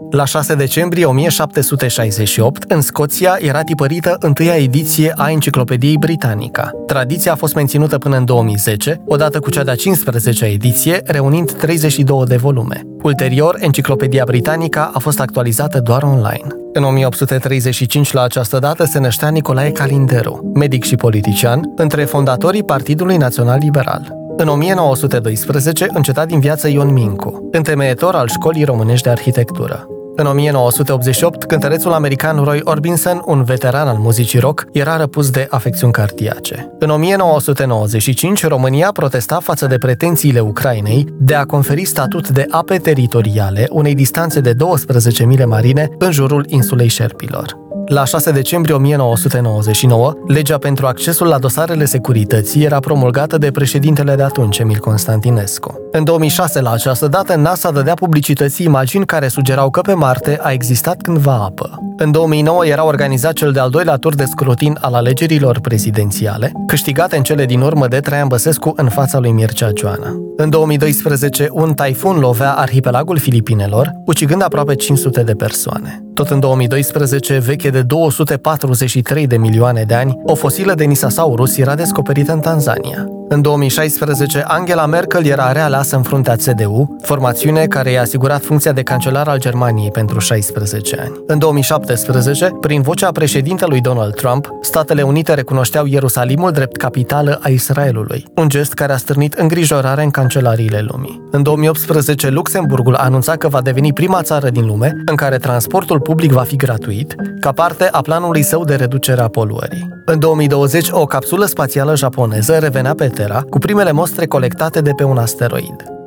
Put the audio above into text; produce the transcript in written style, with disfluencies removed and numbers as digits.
La 6 decembrie 1768, în Scoția, era tipărită întâia ediție a Enciclopediei Britannica. Tradiția a fost menținută până în 2010, odată cu cea de-a 15-a ediție, reunind 32 de volume. Ulterior, Enciclopedia Britannica a fost actualizată doar online. În 1835, la această dată, se năștea Nicolae Calinderu, medic și politician, între fondatorii Partidului Național Liberal. În 1912, înceta din viață Ion Mincu, întemeietor al Școlii Românești de Arhitectură. În 1988, cântărețul american Roy Orbison, un veteran al muzicii rock, era răpus de afecțiuni cardiace. În 1995, România protesta față de pretențiile Ucrainei de a conferi statut de ape teritoriale unei distanțe de 12 mile marine în jurul insulei Șerpilor. La 6 decembrie 1999, legea pentru accesul la dosarele securității era promulgată de președintele de atunci, Emil Constantinescu. În 2006, la această dată, NASA dădea publicității imagini care sugerau că pe Marte a existat cândva apă. În 2009 era organizat cel de-al doilea tur de scrutin al alegerilor prezidențiale, câștigate în cele din urmă de Traian Băsescu în fața lui Mircea Joana. În 2012, un taifun lovea arhipelagul Filipinelor, ucigând aproape 500 de persoane. Tot în 2012, veche de 243 de milioane de ani, o fosilă de Nisasaurus era descoperită în Tanzania. În 2016, Angela Merkel era realeasă în fruntea CDU, formațiune care i-a asigurat funcția de cancelar al Germaniei pentru 16 ani. În 2017, prin vocea președintelui Donald Trump, Statele Unite recunoșteau Ierusalimul drept capitală a Israelului, un gest care a stârnit îngrijorare în cancelariile lumii. În 2018, Luxemburgul a anunțat că va deveni prima țară din lume în care transportul public va fi gratuit, ca parte a planului său de reducere a poluării. În 2020, o capsulă spațială japoneză revenea pe Terra cu primele mostre colectate de pe un asteroid.